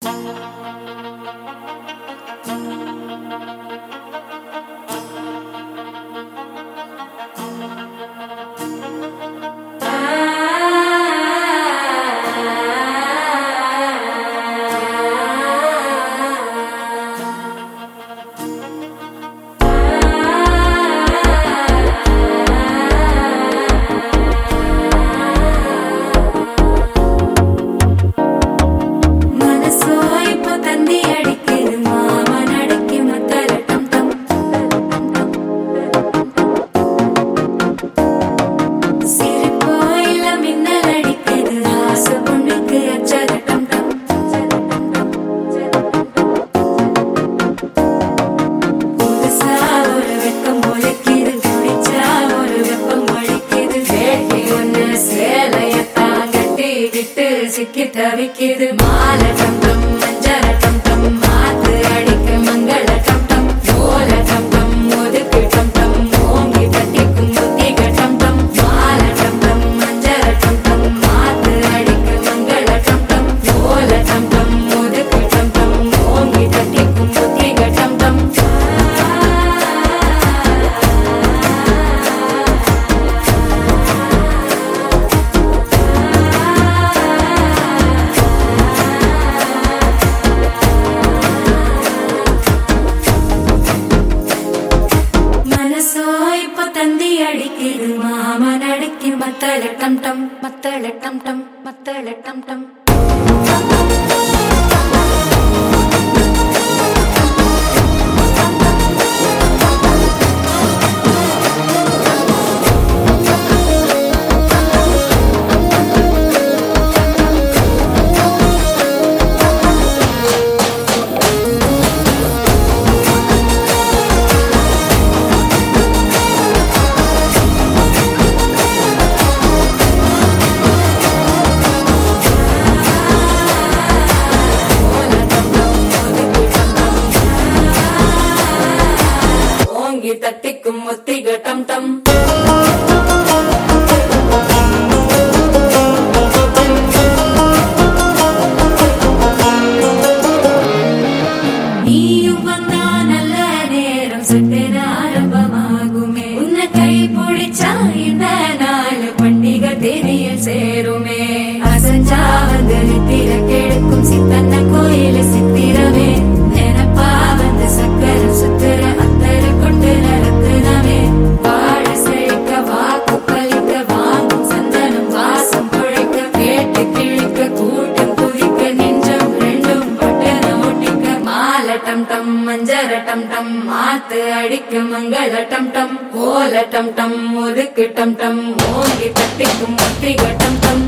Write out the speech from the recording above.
சிக்கி தவிக்குது மால டம் டம் மஞ்சர டம் டம் மாத்து அடிக்க மங்கள டம் டம் ஓல டம் டம் ஒதுக்கு டம் டம் ஓங்கி தட்டிக்கும் புத்திக டம் டம் மால டம் டம் மஞ்சர டம் டம் மாத்து அடிக்க மங்கள டம் டம் ஓல டம் டம் ஒதுக்கு டம் டம் ஓங்கி தட்டிக்கும் புத்திக டம் டம் தந்தி அடிக்குது மாமன் அடிக்கி மத்தள டம் டம் மத்தள டம் டம் மத்தள டம் டம் தட்டிக்கும் ஒத்திக டம் டம் நீயும் வந்தா நல்ல நேரம் சட்டென ஆரம்பமாகுமே உன்னை கை பிடிச்சா இந்த நாள் பண்டிகை தேதியில் சேருமே அசஞ்சா வந்து நித்திர கெடுக்கும் சித்தன்ன கோயில சித்திரமே நினைப்பா வந்து சக்கர சுத்துற டம் டம் மஞ்சர டம் டம் மாத்து அடிக்க மங்கள டம் டம் ஓல டம் டம் ஒதுக்கு டம் டம் ஓங்கி தட்டிக்கும் ஒத்திக டம் டம்